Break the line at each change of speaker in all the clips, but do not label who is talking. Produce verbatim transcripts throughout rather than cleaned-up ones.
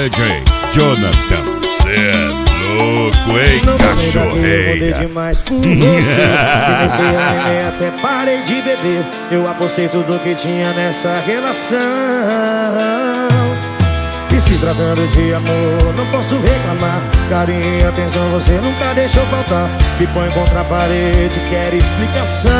D J Jonathan, cê é louco, hein,
não
cachorreira?
Eu demais por você. Comecei a beber, até parei de beber. Eu apostei tudo que tinha nessa relação. E se tratando de amor, não posso reclamar. Carinho e atenção você nunca deixou faltar. Me põe contra a parede, quer explicação.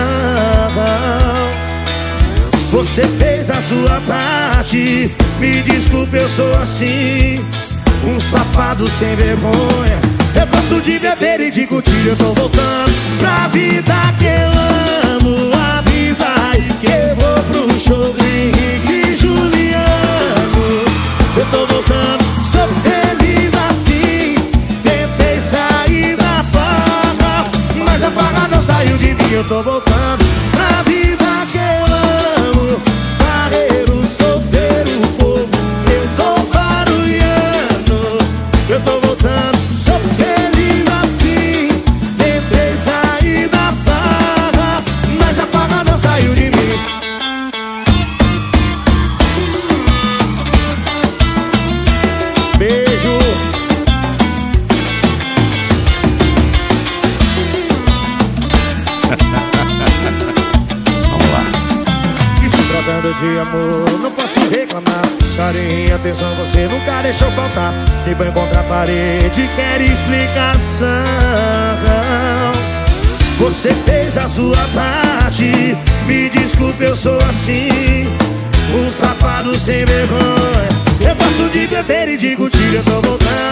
Você fez a sua parte, me desculpe, eu sou assim, um safado sem vergonha. Eu gosto de beber e de curtir, eu tô voltando pra vida que eu amo. Avisa aí que eu vou pro show do Henrique e Juliano. Eu tô voltando, sou feliz assim. Tentei sair da farra, mas a farra não saiu de mim. Eu tô voltando pra vida que eu amo. Barreiro, solteiro, povo, eu tô barulhando. Eu tô voltando, sou feliz assim. Tentei sair da farra, mas a farra não saiu de mim. Beijo.
Vamos lá.
E se tratando de amor, não posso reclamar. Carinho e atenção você nunca deixou faltar. Me põe contra a parede, quer explicação. Você fez a sua parte, me desculpe, eu sou assim, um safado sem vergonha. Eu gosto de beber e de curtir, eu tô voltando